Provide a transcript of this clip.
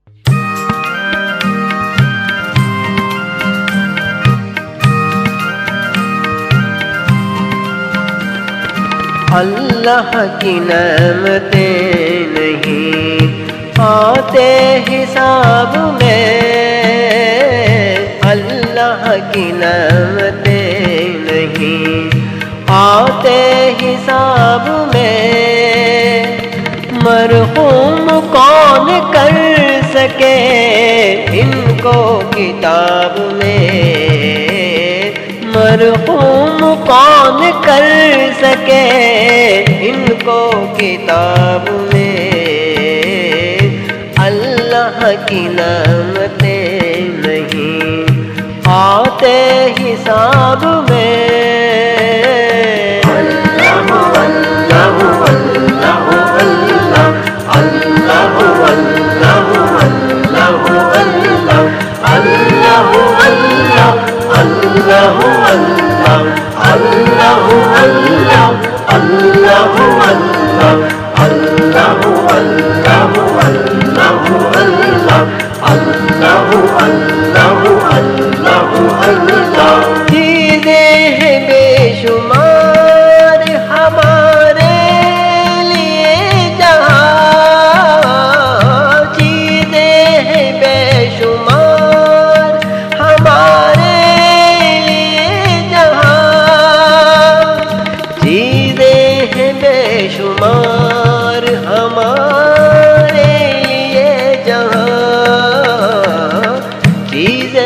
अल्लाह की नेमतें नहीं आते हिसाब में, अल्लाह की नेमतें नहीं आते हिसाब में। मरहूम कौन कर सके इनको किताब में, मरहूम कौन कर सके इनको किताब में। अल्लाह की नेमतें नहीं आते हिसाब में।